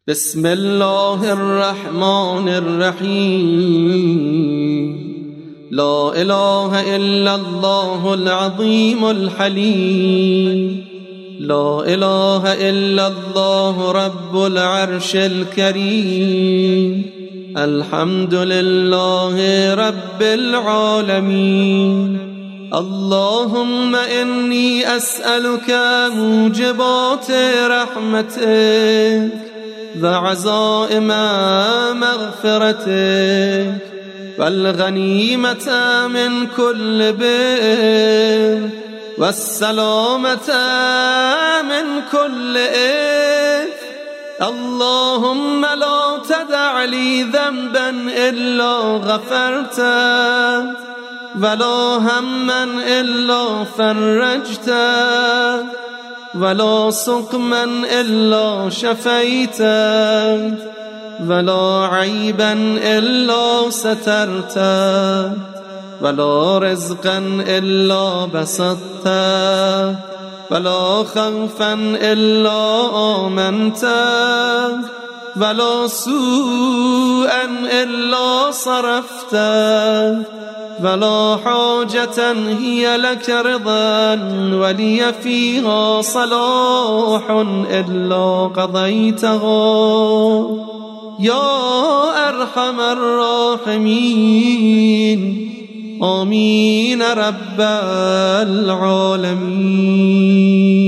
بسم الله الرحمن الرحيم. لا إله إلا الله العظيم الحليم. لا إله إلا الله رب العرش الكريم. الحمد لله رب العالمين. اللهم إني أسألك موجبات رحمتك وعزائم مغفرتك والغنيمة من كل بر والسلامة من كل إثم. اللهم لا تدع لي ذنبا إلا غفرته ولا هما إلا فرجته ولا سقما إلا شفيته ولا عيبا إلا سترته ولا رزقا إلا بسطته ولا خوفا إلا آمنته ولا سوءا إلا صرفته ولا حاجة هي لك رضا ولي فيها صلاح إلا قضيتها يا أرحم الراحمين. آمين رب العالمين.